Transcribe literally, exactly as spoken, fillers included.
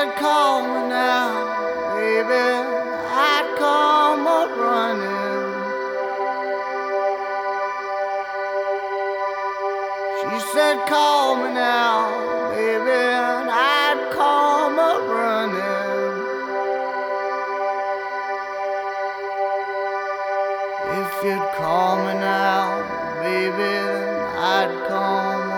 said, call me now, baby, I'd come a running. She said, call me now, baby, and I'd come a running. If you'd call me now, baby, then I'd come